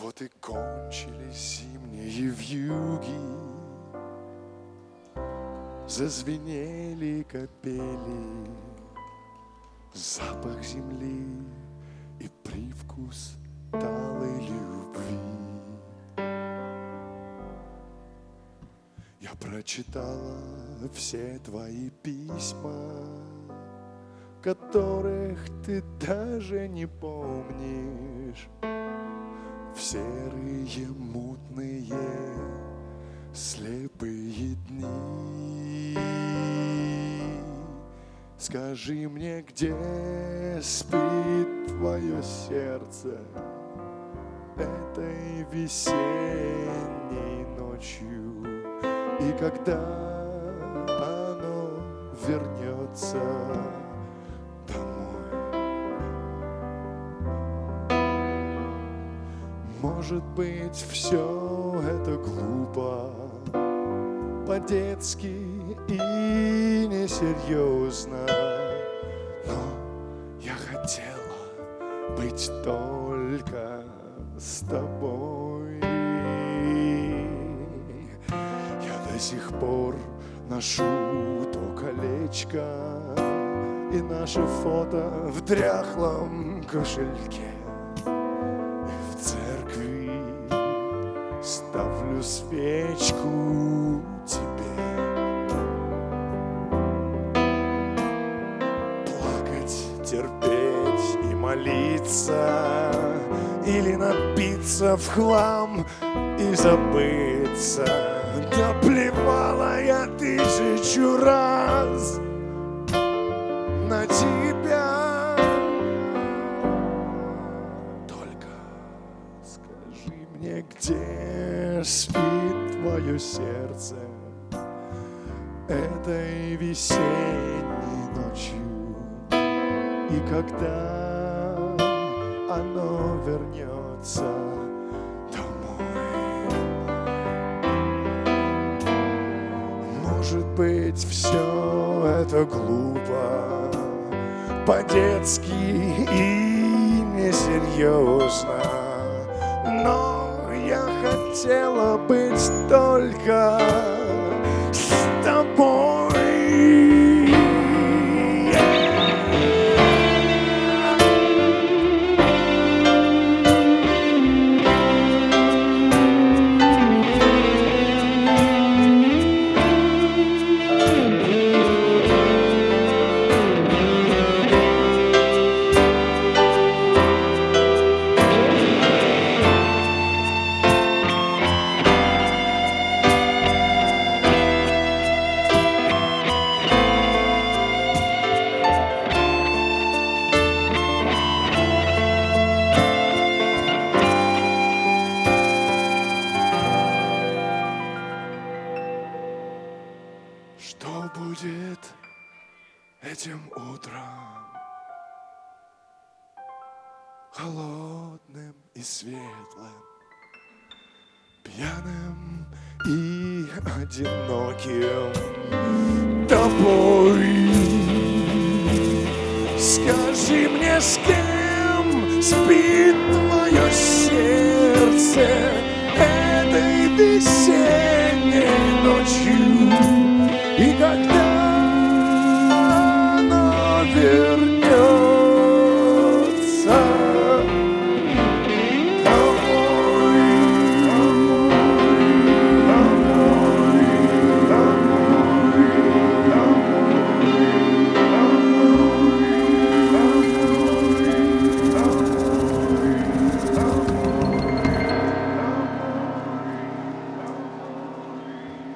Вот и кончились зимние вьюги, зазвенели капели, запах земли и привкус талой любви. Я прочитала все твои письма, которых ты даже не помнишь. В серые, мутные, слепые дни. Скажи мне, где спит твое сердце этой весенней ночью, и когда оно вернется домой. Может быть, все это глупо, по-детски и несерьезно, но я хотела быть только с тобой. Я до сих пор ношу то колечко и наше фото в дряхлом кошельке. Ставлю свечку тебе. Плакать, терпеть и молиться, или напиться в хлам и забыться. Да плевала я 1000 раз на тебя. Где спит твое сердце этой весенней ночью, и когда оно вернется домой? Может быть, все это глупо, по-детски и несерьезно, но я хотела быть только с тобой. Что будет этим утром, холодным и светлым, пьяным и одиноким тобой? Скажи мне, с кем спит твой